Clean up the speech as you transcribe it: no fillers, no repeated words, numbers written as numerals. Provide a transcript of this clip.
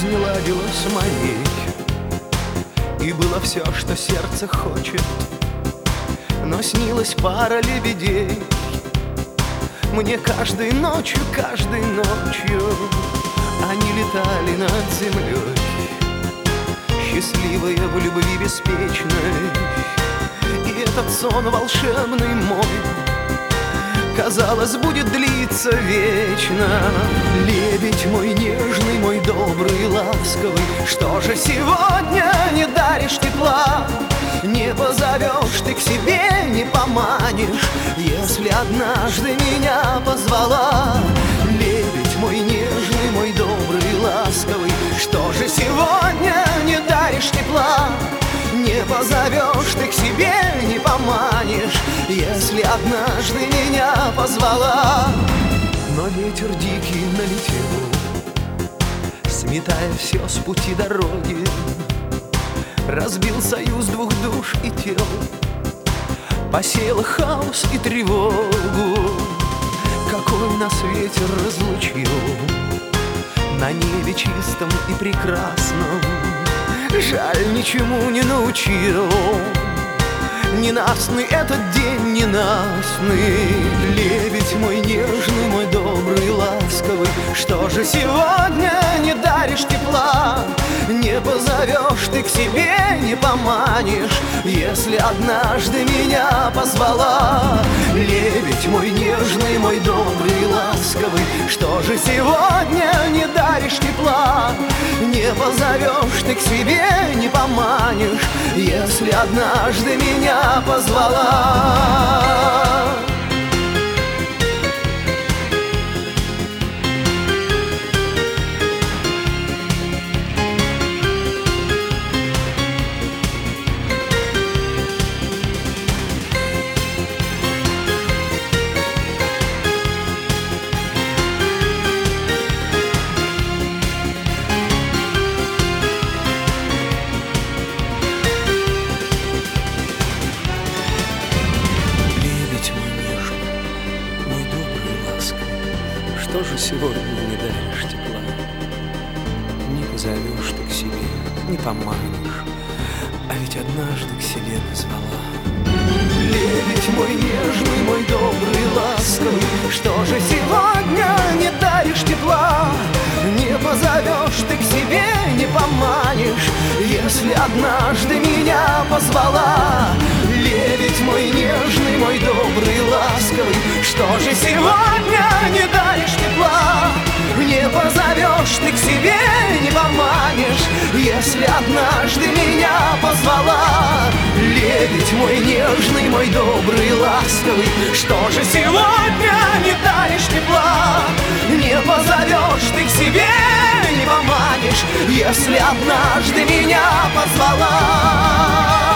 жизнь ладила с моей, и было все, что сердце хочет, но снилась пара лебедей мне каждой ночью они летали над землей, счастливые в любви беспечной. И этот сон волшебный мой, казалось, будет длиться вечно. Лебедь мой нежный, мой добрый, ласковый, что же сегодня не даришь тепла? Не позовешь ты к себе, не поманишь, если однажды меня позвала. Лебедь мой нежный, мой добрый, ласковый, что же сегодня не даришь тепла? Не позовешь ты к себе, не поманишь, если однажды меня позвала. Но ветер дикий налетел, сметая все с пути дороги, разбил союз двух душ и тел, посеял хаос и тревогу. Какой нас ветер разлучил на небе чистом и прекрасном, жаль, ничему не научил. Ненастный этот день, ненастный. Лебедь мой нежный, мой добрый, ласковый, что же сегодня не даришь тепла? Не позовешь ты к себе, не поманишь, если однажды меня позвала. Лебедь мой нежный, мой добрый, ласковый, что же сегодня не даришь тепла? Не позовешь ты к себе, не поманишь, если однажды меня позвала. Что же сегодня не даришь тепла? Не позовешь ты к себе, не поманишь, а ведь однажды к себе позвала. Лебедь мой нежный, мой добрый, ласковый, что же сегодня не даришь тепла? Не позовешь ты к себе, не поманишь, если однажды меня позвала. Лебедь мой нежный, мой добрый, ласковый, что же сегодня не даришь тепла? Не позовешь ты к себе, не поманишь, если однажды меня позвала. Лебедь мой нежный, мой добрый, ласковый, что же сегодня не даришь тепла? Не позовешь ты к себе, не поманишь, если однажды меня позвала.